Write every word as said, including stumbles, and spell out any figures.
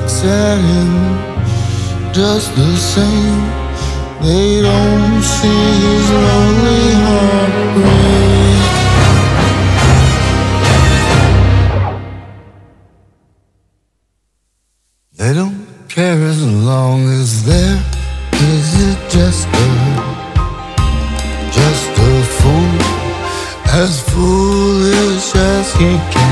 looks at him just the same. They don't see his lonely heart break. They don't care as long as there is it just a, just a fool, as foolish as he can.